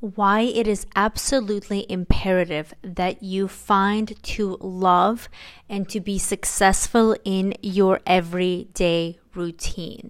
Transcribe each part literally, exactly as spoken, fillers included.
why it is absolutely imperative that you find to love and to be successful in your everyday routine.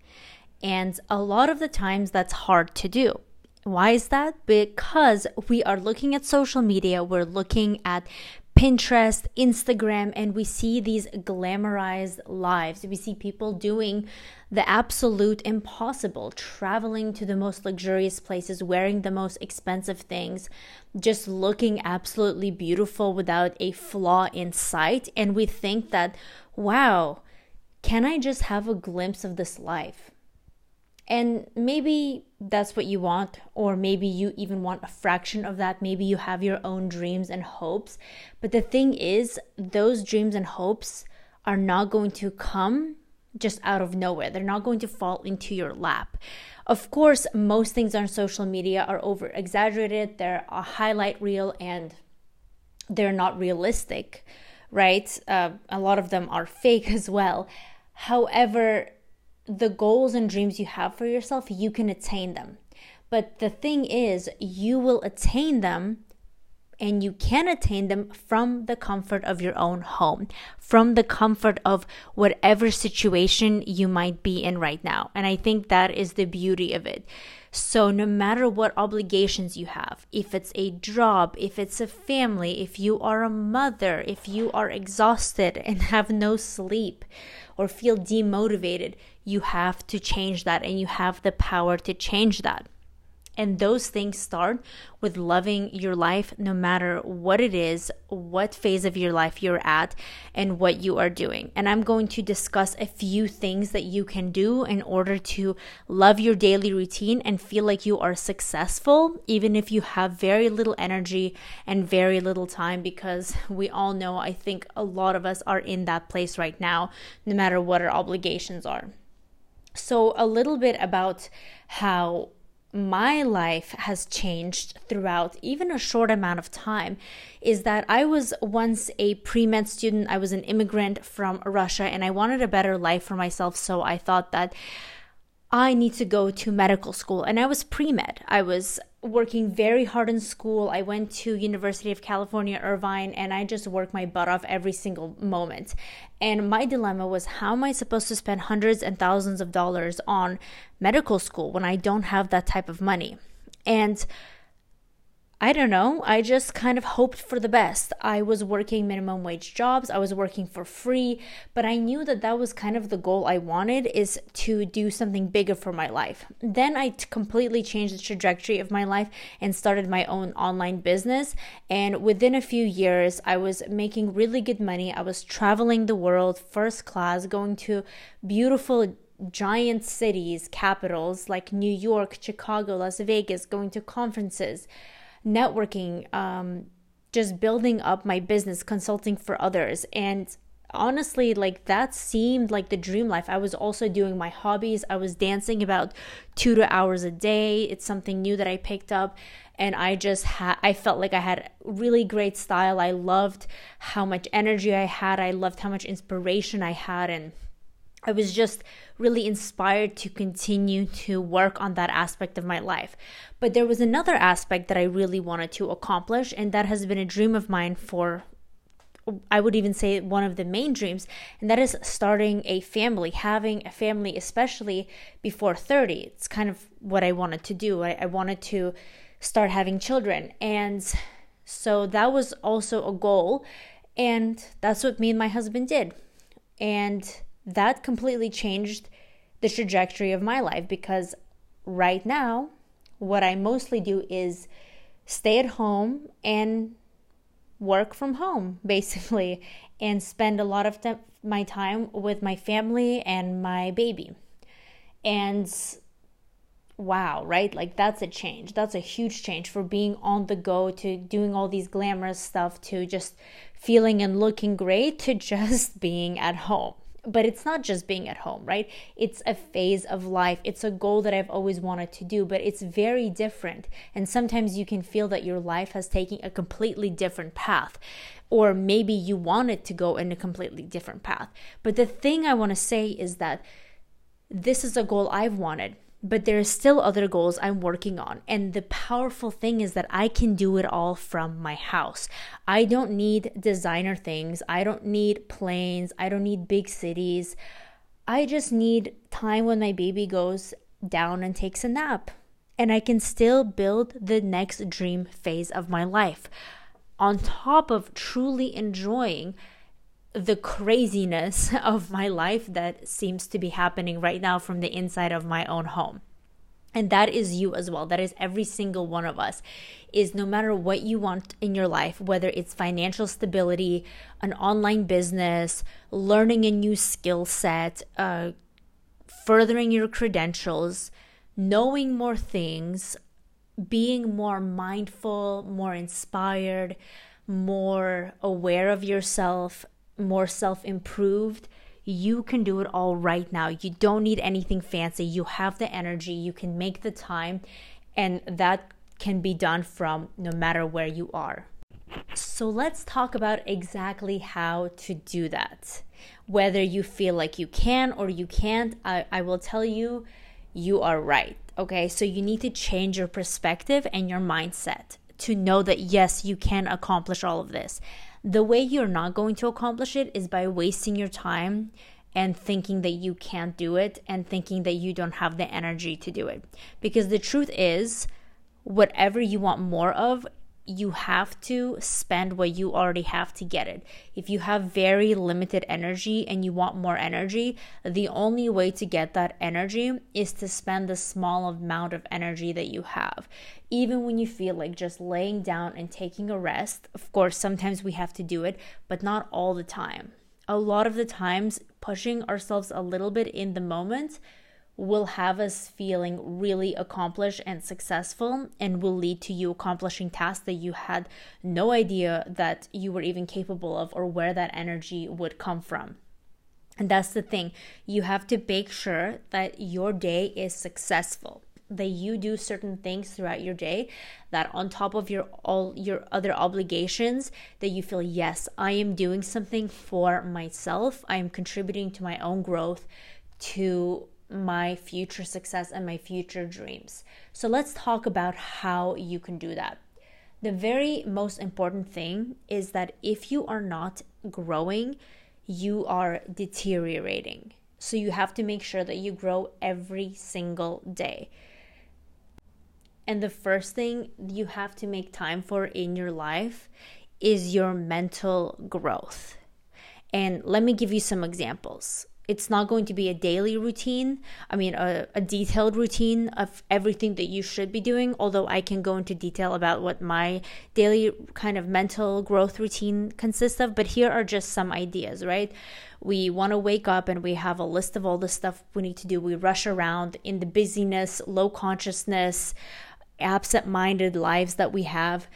And a lot of the times that's hard to do. Why is that? Because we are looking at social media, we're looking at Pinterest, Instagram, and we see these glamorized lives. We see people doing the absolute impossible, traveling to the most luxurious places, wearing the most expensive things, just looking absolutely beautiful without a flaw in sight. And we think that, wow, can I just have a glimpse of this life? And maybe that's what you want, or maybe you even want a fraction of that. Maybe you have your own dreams and hopes. But the thing is, those dreams and hopes are not going to come just out of nowhere. They're not going to fall into your lap. Of course, most things on social media are over exaggerated. They're a highlight reel and they're not realistic, right? Uh, a lot of them are fake as well. However, the goals and dreams you have for yourself, you can attain them. But the thing is, you will attain them, and you can attain them from the comfort of your own home, from the comfort of whatever situation you might be in right now. And I think that is the beauty of it. So no matter what obligations you have, if it's a job, if it's a family, if you are a mother, if you are exhausted and have no sleep or feel demotivated, you have to change that, and you have the power to change that. And those things start with loving your life, no matter what it is, what phase of your life you're at, and what you are doing. And I'm going to discuss a few things that you can do in order to love your daily routine and feel like you are successful, even if you have very little energy and very little time, because we all know, I think a lot of us are in that place right now, no matter what our obligations are. So a little bit about how my life has changed throughout even a short amount of time is that I was once a pre-med student. I was an immigrant from Russia, and I wanted a better life for myself. So I thought that I need to go to medical school, and I was pre-med. I was working very hard in school. I went to University of California, Irvine, and I just worked my butt off every single moment. And my dilemma was, how am I supposed to spend hundreds and thousands of dollars on medical school when I don't have that type of money? And I don't know, I just kind of hoped for the best. I was working minimum wage jobs, I was working for free, but I knew that that was kind of the goal I wanted, is to do something bigger for my life. Then I t- completely changed the trajectory of my life and started my own online business. And within a few years, I was making really good money. I was traveling the world first class, going to beautiful giant cities, capitals like New York, Chicago, Las Vegas, going to conferences, networking, um, just building up my business, consulting for others. And honestly, like that seemed like the dream life. I was also doing my hobbies. I was dancing about two to hours a day. It's something new that I picked up. And I just had, I felt like I had really great style. I loved how much energy I had. I loved how much inspiration I had. And I was just really inspired to continue to work on that aspect of my life. But there was another aspect that I really wanted to accomplish, and that has been a dream of mine for, I would even say, one of the main dreams, and that is starting a family, having a family, especially before thirty. It's kind of what I wanted to do. I, I wanted to start having children. And so that was also a goal, and that's what me and my husband did. And that completely changed the trajectory of my life, because right now, what I mostly do is stay at home and work from home, basically, and spend a lot of th- my time with my family and my baby. And wow, right? Like that's a change. That's a huge change, for being on the go to doing all these glamorous stuff, to just feeling and looking great, to just being at home. But it's not just being at home, right? It's a phase of life. It's a goal that I've always wanted to do, but it's very different. And sometimes you can feel that your life has taken a completely different path, or maybe you want it to go in a completely different path. But the thing I want to say is that this is a goal I've wanted. but there are still other goals I'm working on. And the powerful thing is that I can do it all from my house. I don't need designer things. I don't need planes. I don't need big cities. I just need time when my baby goes down and takes a nap. And I can still build the next dream phase of my life, on top of truly enjoying the craziness of my life that seems to be happening right now from the inside of my own home. And that is you as well. That is every single one of us. Is no matter what you want in your life, whether it's financial stability, an online business, learning a new skill set, uh, furthering your credentials, knowing more things, being more mindful, more inspired, more aware of yourself, more self-improved, you can do it all right now. You don't need anything fancy. You have the energy, you can make the time, and that can be done from no matter where you are. So let's talk about exactly how to do that. Whether you feel like you can or you can't, I, I will tell you, you are right. Okay, so you need to change your perspective and your mindset to know that yes, you can accomplish all of this. The way you're not going to accomplish it is by wasting your time and thinking that you can't do it and thinking that you don't have the energy to do it. Because the truth is, whatever you want more of, you have to spend what you already have to get it. If you have very limited energy and you want more energy, the only way to get that energy is to spend the small amount of energy that you have. Even when you feel like just laying down and taking a rest, of course, sometimes we have to do it, but not all the time. A lot of the times, pushing ourselves a little bit in the moment will have us feeling really accomplished and successful, and will lead to you accomplishing tasks that you had no idea that you were even capable of, or where that energy would come from. And that's the thing. You have to make sure that your day is successful, that you do certain things throughout your day, that on top of your all your other obligations, that you feel, yes, I am doing something for myself. I am contributing to my own growth, to my future success and my future dreams. So let's talk about how you can do that. The very most important thing is that if you are not growing, you are deteriorating. So you have to make sure that you grow every single day. And the first thing you have to make time for in your life is your mental growth. And let me give you some examples. It's not going to be a daily routine, I mean, a, a detailed routine of everything that you should be doing, although I can go into detail about what my daily kind of mental growth routine consists of. But here are just some ideas, right? We want to wake up and we have a list of all the stuff we need to do. We rush around in the busyness, low consciousness, absent-minded lives that we have.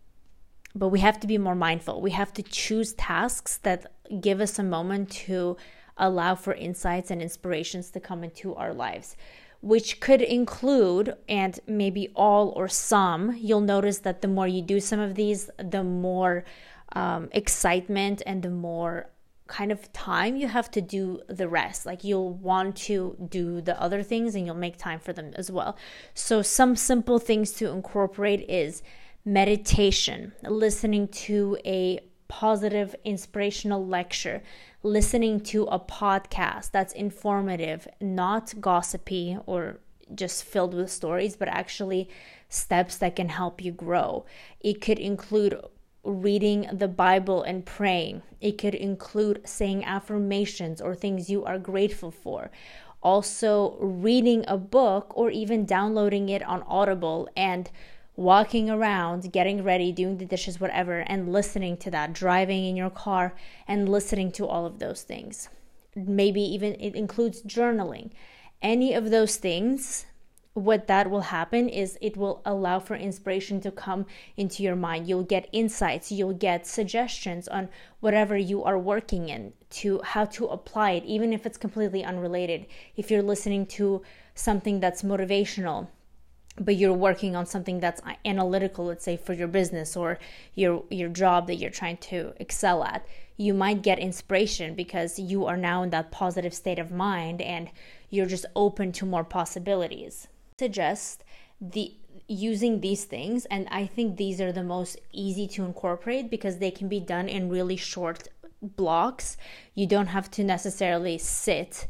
But we have to be more mindful. We have to choose tasks that give us a moment to allow for insights and inspirations to come into our lives, which could include, and maybe all or some, you'll notice that the more you do some of these, the more um, excitement and the more kind of time you have to do the rest. Like you'll want to do the other things and you'll make time for them as well. So some simple things to incorporate is meditation, listening to a positive, inspirational lecture, listening to a podcast that's informative, not gossipy or just filled with stories, but actually steps that can help you grow. It could include reading the Bible and praying. It could include saying affirmations or things you are grateful for. Also, reading a book or even downloading it on Audible and walking around, getting ready, doing the dishes, whatever, and listening to that, driving in your car and listening to all of those things. Maybe even it includes journaling. Any of those things, what that will happen is it will allow for inspiration to come into your mind. You'll get insights, you'll get suggestions on whatever you are working in, to how to apply it, even if it's completely unrelated. If you're listening to something that's motivational, but you're working on something that's analytical, let's say for your business or your your job that you're trying to excel at, you might get inspiration because you are now in that positive state of mind and you're just open to more possibilities. Suggest the using these things, and I think these are the most easy to incorporate because they can be done in really short blocks. You don't have to necessarily sit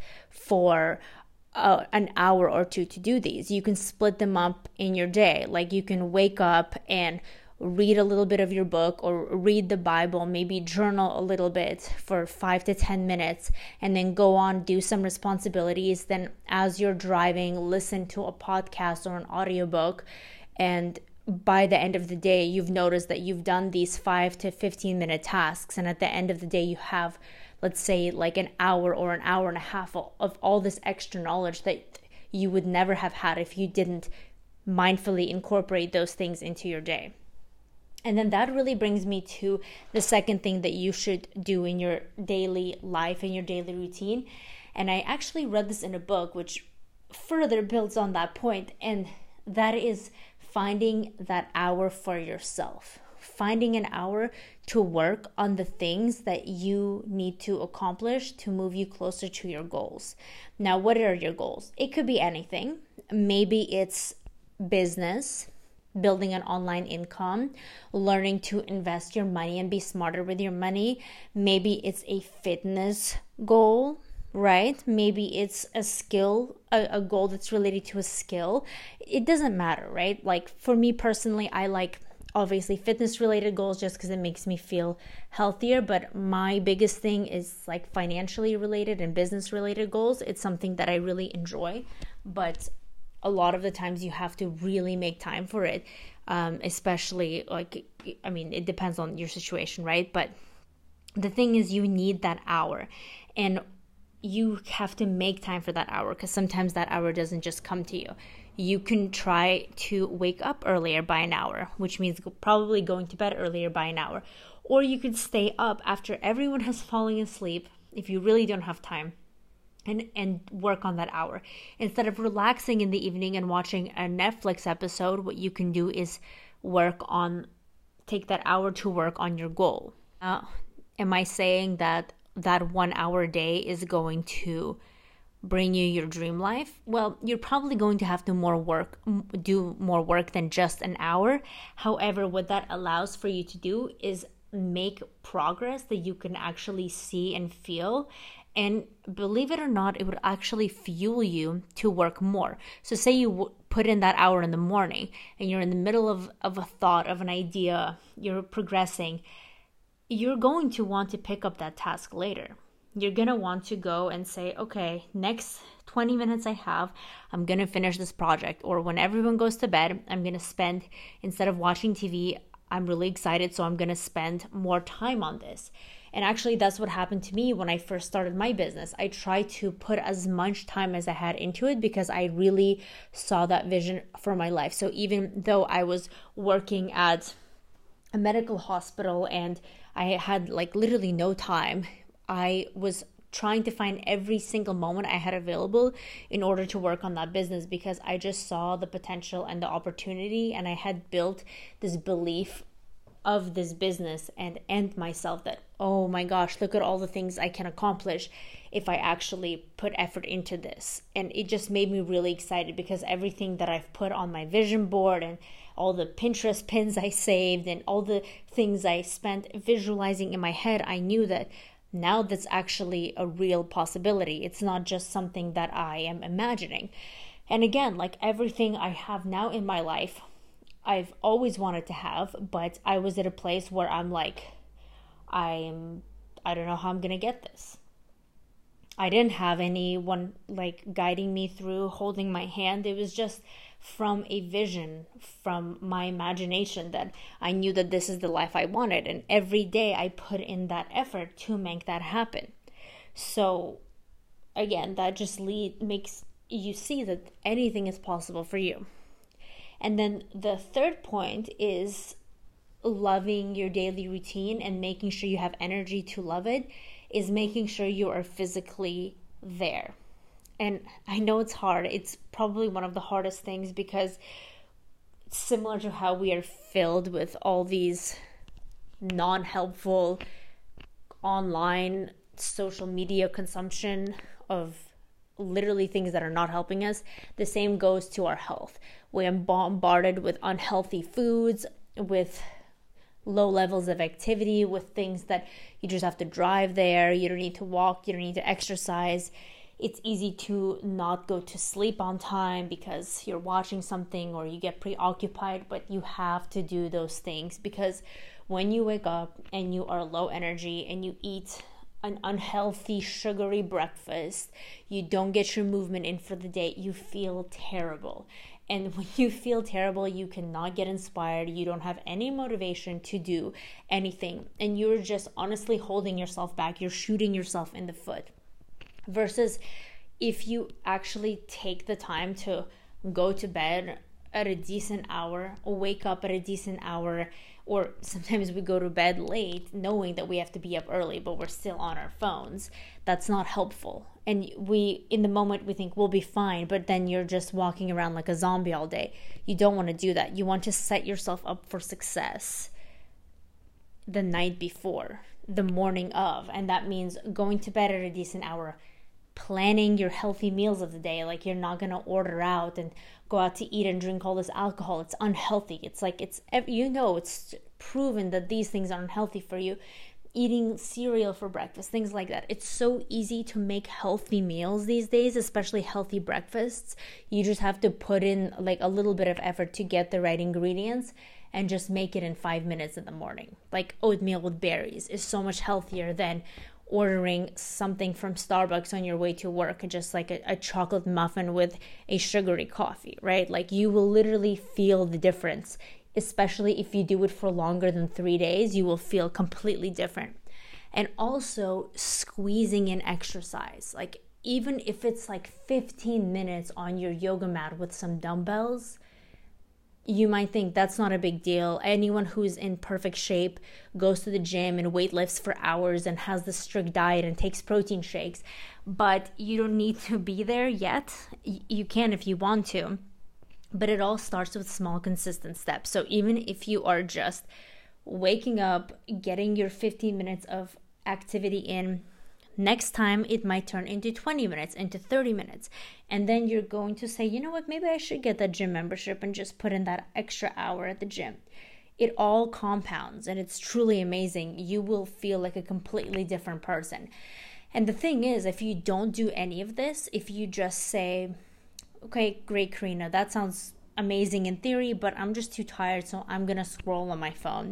for uh, an hour or two to do these. You can split them up in your day. Like you can wake up and read a little bit of your book or read the Bible, maybe journal a little bit for five to ten minutes, and then go on, do some responsibilities. Then as you're driving, listen to a podcast or an audiobook. And by the end of the day, you've noticed that you've done these five to fifteen minute tasks. And at the end of the day, you have, let's say, like an hour or an hour and a half of all this extra knowledge that you would never have had if you didn't mindfully incorporate those things into your day. And then that really brings me to the second thing that you should do in your daily life, in your daily routine. And I actually read this in a book, which further builds on that point. And that is finding that hour for yourself. Finding an hour to work on the things that you need to accomplish to move you closer to your goals. Now, what are your goals? It could be anything. Maybe it's business, building an online income, learning to invest your money and be smarter with your money. Maybe it's a fitness goal, right? Maybe it's a skill, a, a goal that's related to a skill. It doesn't matter, right? Like for me personally, I like obviously fitness related goals just because it makes me feel healthier. But my biggest thing is like financially related and business related goals. It's something that I really enjoy, but a lot of the times you have to really make time for it, um, especially like, I mean, it depends on your situation, right? But the thing is you need that hour, and you have to make time for that hour because sometimes that hour doesn't just come to you. You can try to wake up earlier by an hour, which means probably going to bed earlier by an hour. Or you could stay up after everyone has fallen asleep if you really don't have time. And, and work on that hour. Instead of relaxing in the evening and watching a Netflix episode, what you can do is work on, take that hour to work on your goal. Uh, am I saying that that one hour a day is going to bring you your dream life? Well, you're probably going to have to more work, do more work than just an hour. However, what that allows for you to do is make progress that you can actually see and feel. And believe it or not, it would actually fuel you to work more. So say you w- put in that hour in the morning and you're in the middle of, of a thought, of an idea, you're progressing, you're going to want to pick up that task later. You're going to want to go and say, okay, next twenty minutes I have, I'm going to finish this project. Or when everyone goes to bed, I'm going to spend, instead of watching T V, I'm really excited, so I'm going to spend more time on this. And actually, that's what happened to me when I first started my business. I tried to put as much time as I had into it because I really saw that vision for my life. So even though I was working at a medical hospital and I had like literally no time, I was trying to find every single moment I had available in order to work on that business because I just saw the potential and the opportunity, and I had built this belief of this business and and myself that, oh my gosh, look at all the things I can accomplish if I actually put effort into this. And it just made me really excited because everything that I've put on my vision board and all the Pinterest pins I saved and all the things I spent visualizing in my head, I knew that now that's actually a real possibility. It's not just something that I am imagining. And again, like everything I have now in my life, I've always wanted to have, but I was at a place where I'm like, I'm, I don't know how I'm going to get this. I didn't have anyone like guiding me through, holding my hand. It was just from a vision, from my imagination, that I knew that this is the life I wanted. And every day I put in that effort to make that happen. So again, that just lead, makes you see that anything is possible for you. And then the third point is loving your daily routine and making sure you have energy to love it, is making sure you are physically there. And I know it's hard. It's probably one of the hardest things because it's similar to how we are filled with all these non-helpful online social media consumption of literally things that are not helping us. The same goes to our health. We are bombarded with unhealthy foods, with low levels of activity, with things that you just have to drive there. You don't need to walk. You don't need to exercise. It's easy to not go to sleep on time because you're watching something or you get preoccupied, but you have to do those things, because when you wake up and you are low energy and you eat an unhealthy, sugary breakfast, you don't get your movement in for the day, you feel terrible. And when you feel terrible, you cannot get inspired. You don't have any motivation to do anything. And you're just honestly holding yourself back. You're shooting yourself in the foot. Versus if you actually take the time to go to bed at a decent hour, or wake up at a decent hour, or sometimes we go to bed late knowing that we have to be up early, but we're still on our phones. That's not helpful. And we, in the moment, we think we'll be fine, but then you're just walking around like a zombie all day. You don't want to do that. You want to set yourself up for success the night before, the morning of. And that means going to bed at a decent hour, planning your healthy meals of the day. Like, you're not going to order out and go out to eat and drink all this alcohol. It's unhealthy. It's like, it's, you know, it's proven that these things are unhealthy for you. Eating cereal for breakfast, things like that. It's so easy to make healthy meals these days, especially healthy breakfasts. You just have to put in like a little bit of effort to get the right ingredients and just make it in five minutes in the morning. Like oatmeal with berries is so much healthier than ordering something from Starbucks on your way to work, just like a, a chocolate muffin with a sugary coffee, right? Like, you will literally feel the difference. Especially if you do it for longer than three days, you will feel completely different. And also squeezing in exercise. Like, even if it's like fifteen minutes on your yoga mat with some dumbbells, you might think that's not a big deal. Anyone who's in perfect shape goes to the gym and weightlifts for hours and has the strict diet and takes protein shakes. But you don't need to be there yet. You can if you want to. But it all starts with small, consistent steps. So even if you are just waking up, getting your fifteen minutes of activity in, next time it might turn into twenty minutes, into thirty minutes. And then you're going to say, you know what, maybe I should get that gym membership and just put in that extra hour at the gym. It all compounds, and it's truly amazing. You will feel like a completely different person. And the thing is, if you don't do any of this, if you just say, okay, great, Karina, that sounds amazing in theory, but I'm just too tired, so I'm going to scroll on my phone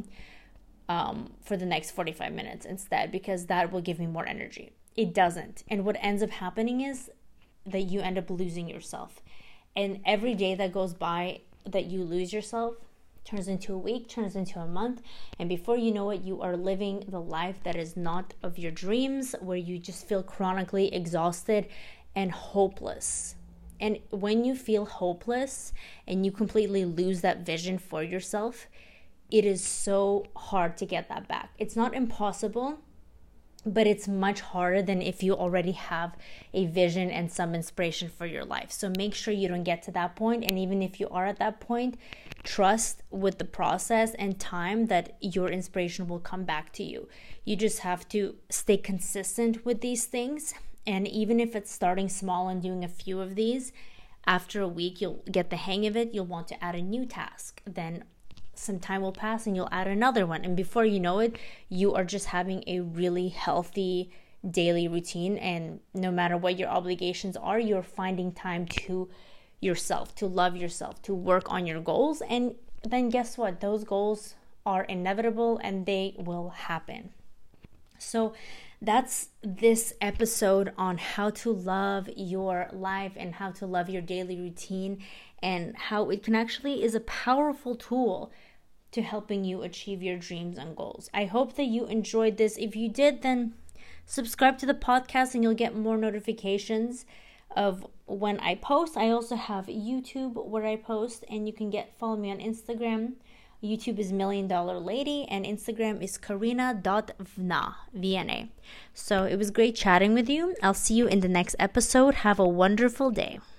um, for the next forty-five minutes instead, because that will give me more energy. It doesn't. And what ends up happening is that you end up losing yourself. And every day that goes by that you lose yourself turns into a week, turns into a month, and before you know it, you are living the life that is not of your dreams, where you just feel chronically exhausted and hopeless. And when you feel hopeless and you completely lose that vision for yourself, it is so hard to get that back. It's not impossible, but it's much harder than if you already have a vision and some inspiration for your life. So make sure you don't get to that point. And even if you are at that point, trust with the process and time that your inspiration will come back to you. You just have to stay consistent with these things. And even if it's starting small and doing a few of these, after a week, you'll get the hang of it. You'll want to add a new task. Then some time will pass and you'll add another one. And before you know it, you are just having a really healthy daily routine. And no matter what your obligations are, you're finding time to yourself, to love yourself, to work on your goals. And then guess what? Those goals are inevitable and they will happen. So that's this episode on how to love your life and how to love your daily routine, and how it can actually is a powerful tool to helping you achieve your dreams and goals. I hope that you enjoyed this. If you did, then subscribe to the podcast and you'll get more notifications of when I post. I also have YouTube where I post, and you can get follow me on Instagram. YouTube is Million Dollar Lady, and Instagram is karina dot vna, V N A. So it was great chatting with you. I'll see you in the next episode. Have a wonderful day.